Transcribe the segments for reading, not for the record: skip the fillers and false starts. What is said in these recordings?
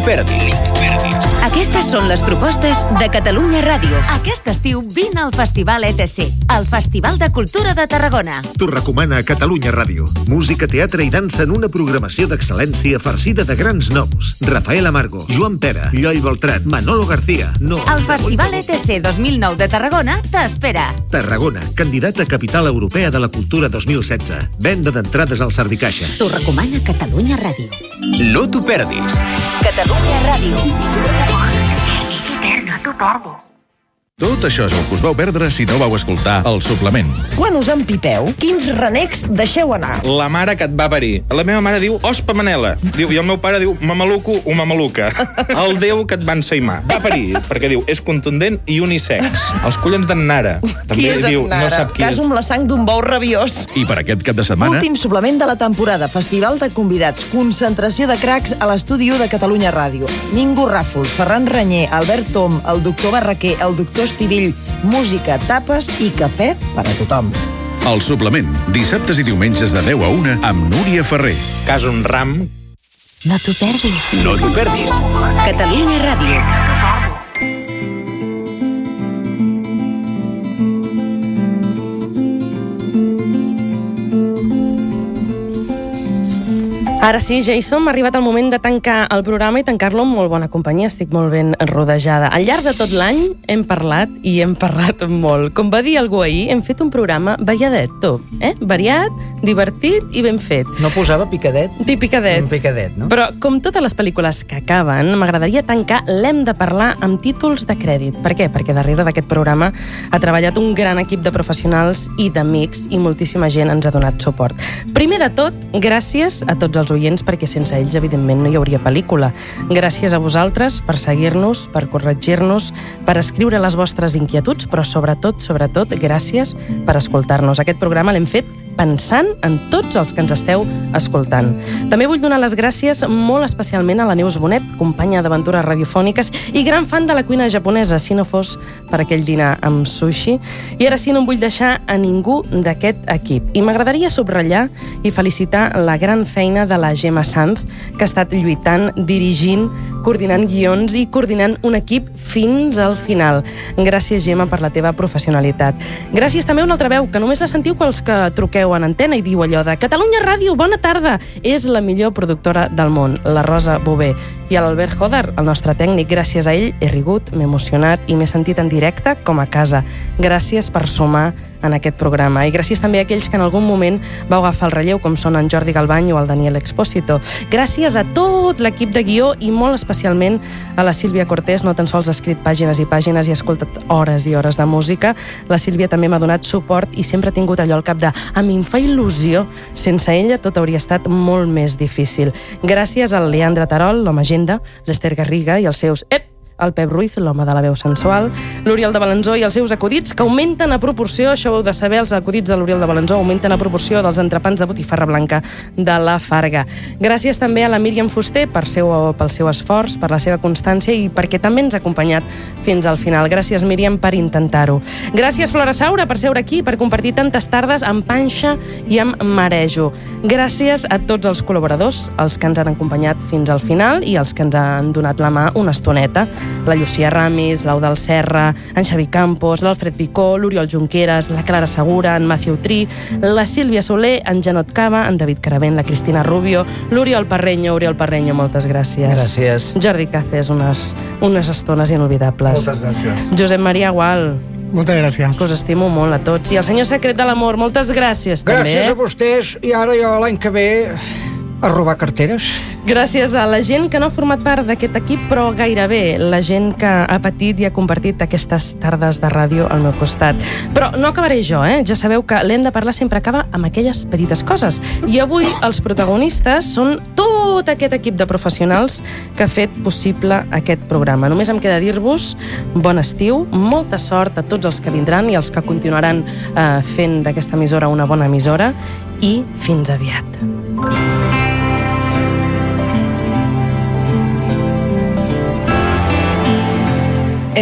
perdis. Aquestes són les propostes de Catalunya Ràdio. Aquest estiu vine al Festival ETC, el Festival de Cultura de Tarragona. T'ho recomana Catalunya Ràdio. Música, teatre i dansa en una programació d'excel·lència farcida de grans noms. Rafael Amargo, Joan Pera, Lloy Beltran, Manolo García. El Festival ETC 2009 de Tarragona t'espera. Tarragona, candidata a Capital Europea de la Cultura 2016. Venda d'entrades al Sardicaixa. T'ho recomana Catalunya Ràdio. No t'ho perdis. Catalunya Ràdio. No t'ho perdis. Tot això és el que us vau perdre si no vau escoltar El Suplement. Quan us empipeu, quins renecs deixeu anar? La mare que et va parir. La meva mare diu ospa manela. I el meu pare diu mamaluco o mamaluca. El déu que et va ensaïmar. Va parir, perquè diu, és contundent i unisex. Els collons d'en Nara. Qui és diu, en Nara? no sap qui Caso és. amb la sang d'un bou rabiós. I per aquest cap de setmana... Últim suplement de la temporada. Festival de convidats. Concentració de cracs a l'estudi 1 de Catalunya Ràdio. Mingo Ràfols, Ferran Renyer, Albert Tom, el doctor Barraquer, el doctor Estivill. Música, tapes i cafè per a tothom. El Suplement, dissabtes i diumenges de 10 a 1 amb Núria Ferrer. Cas un ram. No t'ho perdis. No t'ho perdis. Catalunya Ràdio. Ara sí, Jason, m'ha arribat el moment de tancar el programa i tancar-lo amb molt bona companyia. Estic molt ben rodejada. Al llarg de tot l'any hem parlat i hem parlat molt. Com va dir algú ahir, hem fet un programa variadet, tu. Variat, divertit i ben fet. No posava picadet? Picadet. Un picadet, no? Però, com totes les pel·lícules que acaben, m'agradaria tancar l'hem de parlar amb títols de crèdit. Per què? Perquè darrere d'aquest programa ha treballat un gran equip de professionals i d'amics i moltíssima gent ens ha donat suport. Primer de tot, gràcies a tots els oients, perquè sense ells, evidentment, no hi hauria pel·lícula. Gràcies a vosaltres per seguir-nos, per corregir-nos, per escriure les vostres inquietuds, però sobretot, gràcies per escoltar-nos. Aquest programa l'hem fet pensant en tots els que ens esteu escoltant. També vull donar les gràcies molt especialment a la Neus Bonet, companya d'aventures radiofòniques i gran fan de la cuina japonesa, si no fos per aquell dinar amb sushi. I ara sí, no em vull deixar a ningú d'aquest equip. I m'agradaria subratllar i felicitar la gran feina de la Gemma Sanz, que ha estat lluitant, dirigint, coordinant guions i coordinant un equip fins al final. Gràcies, Gemma, per la teva professionalitat. Gràcies també a una altra veu, que només la sentiu pels que truqueu en antena i diu allò de Catalunya Ràdio, bona tarda! És la millor productora del món, la Rosa Bové. I a l'Albert Joder, el nostre tècnic, gràcies a ell he rigut, m'he emocionat i m'he sentit en directe com a casa. Gràcies per sumar en aquest programa. I gràcies també a aquells que en algun moment vau agafar el relleu, com són en Jordi Galbany o el Daniel Expósito. Gràcies a tot l'equip de guió i molt especialment a la Sílvia Cortés, no tan sols ha escrit pàgines i pàgines i ha escoltat hores i hores de música. La Sílvia també m'ha donat suport i sempre ha tingut allò al cap de a mi em fa il·lusió. Sense ella tot hauria estat molt més difícil. Gràcies al Leandre Tarol, l'home agenda, l'Ester Garriga i els seus el Pep Ruiz, l'home de la veu sensual, l'Oriol de Balanzó i els seus acudits, que augmenten a proporció, això ho heu de saber, els acudits de l'Oriol de Balanzó augmenten a proporció dels entrepans de botifarra blanca de la Farga. Gràcies també a la Míriam Fuster pel seu esforç, per la seva constància i perquè també ens ha acompanyat fins al final. Gràcies, Míriam, per intentar-ho. Gràcies, Flora Saura, per seure aquí, per compartir tantes tardes amb panxa i amb marejo. Gràcies a tots els col·laboradors, els que ens han acompanyat fins al final i els que ens han donat la mà una estoneta. La Llucia Ramis, l'Eudal Serra, en Xavi Campos, l'Alfred Picó, l'Oriol Junqueras, la Clara Segura, en Matthew Tri, la Sílvia Soler, en Janot Cava, en David Caravent, la Cristina Rubio, l'Oriol Parreño, moltes gràcies. Gràcies. Jordi Cáceres, unes estones inolvidables. Moltes gràcies. Josep Maria Gual. Moltes gràcies. Que us estimo molt a tots. I el senyor secret de l'amor, moltes gràcies també. Gràcies a vostès i ara jo l'any que ve a robar carteres. Gràcies a la gent que no ha format part d'aquest equip, però gairebé, la gent que ha patit i ha compartit aquestes tardes de ràdio al meu costat. Però no acabaré jo, Ja sabeu que l'hem de parlar sempre acaba amb aquelles petites coses. I avui els protagonistes són tot aquest equip de professionals que ha fet possible aquest programa. Només em queda dir-vos bon estiu, molta sort a tots els que vindran i els que continuaran fent d'aquesta emissora una bona emissora i fins aviat.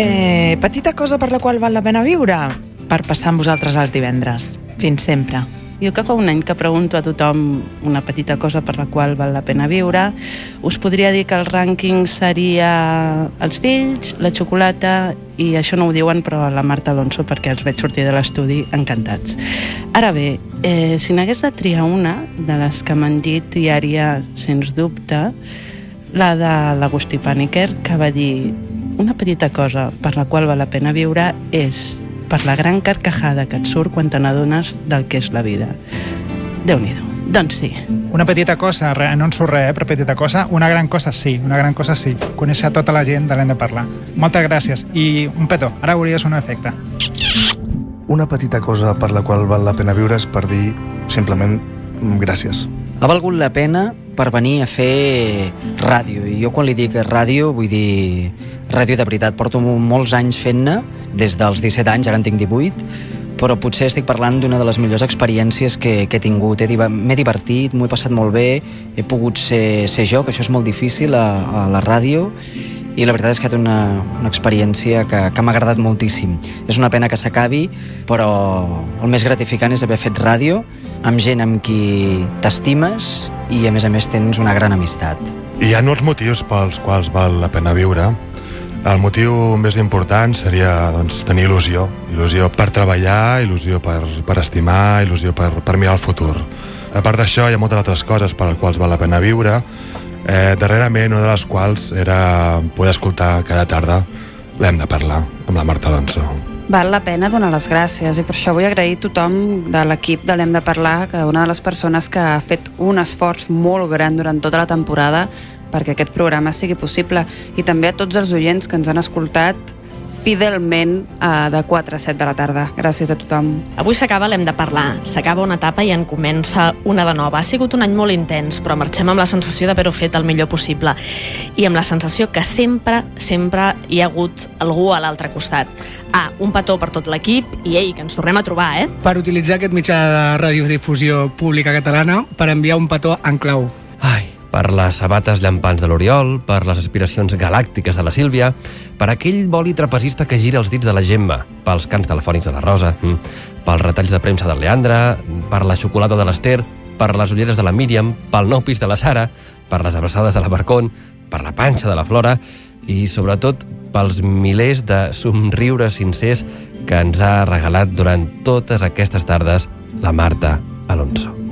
Petita cosa per la qual val la pena viure? Per passar amb vosaltres els divendres. Fins sempre. Jo que fa un any que pregunto a tothom una petita cosa per la qual val la pena viure, us podria dir que el rànquing seria els fills, la xocolata, i això no ho diuen, però la Marta Alonso, perquè els veig sortir de l'estudi encantats. Ara bé, si n'hagués de triar una de les que m'han dit, triaria, sens dubte, la de l'Agustí Pàniker, que va dir: una petita cosa per la qual val la pena viure és per la gran carcajada que et surt quan te n'adones del que és la vida. Déu-n'hi-do. Doncs sí. Una petita cosa, no en surt res, però petita cosa. Una gran cosa sí, Conèixer tota la gent de l'hem de parlar. Moltes gràcies. I un petó, ara hauries un efecte. Una petita cosa per la qual val la pena viure és per dir simplement gràcies. Ha valgut la pena per venir a fer ràdio. I jo quan li dic ràdio, vull dir ràdio de veritat. Porto molts anys fent-ne, des dels 17 anys, ara en tinc 18, però potser estic parlant d'una de les millors experiències que he tingut. M'he divertit, m'ho he passat molt bé, he pogut ser jo, que això és molt difícil a la ràdio, i la veritat és que ha estat una experiència que m'ha agradat moltíssim. És una pena que s'acabi, però el més gratificant és haver fet ràdio amb gent amb qui t'estimes i a més tens una gran amistat. Hi ha molts motius pels quals val la pena viure. El motiu més important seria tenir il·lusió per treballar, il·lusió per estimar, il·lusió per mirar el futur. A part d'això, hi ha moltes altres coses per les quals val la pena viure. Darrerament, una de les quals era poder escoltar cada tarda l'Hem de parlar, amb la Marta Alonso. Val la pena donar les gràcies, i per això vull agrair a tothom de l'equip de l'Hem de parlar, que una de les persones que ha fet un esforç molt gran durant tota la temporada perquè aquest programa sigui possible, i també a tots els oients que ens han escoltat fidelment de 4 a 7 de la tarda. Gràcies a tothom. Avui s'acaba l'Hem de parlar, s'acaba una etapa i en comença una de nova. Ha sigut un any molt intens, però marxem amb la sensació d'haver-ho fet el millor possible i amb la sensació que sempre hi ha hagut algú a l'altre costat. Un petó per tot l'equip i que ens tornem a trobar, Per utilitzar aquest mitjà de radiodifusió pública catalana per enviar un petó en clau. Per les sabates llampants de l'Oriol, per les aspiracions galàctiques de la Sílvia, per aquell boli trapezista que gira els dits de la Gemma, pels cants telefònics de la Rosa, pels retalls de premsa del Leandre, per la xocolata de l'Ester, per les ulleres de la Míriam, pel nou pis de la Sara, per les abraçades de la Barcón, per la panxa de la Flora i, sobretot, pels milers de somriures sincers que ens ha regalat durant totes aquestes tardes la Marta Alonso.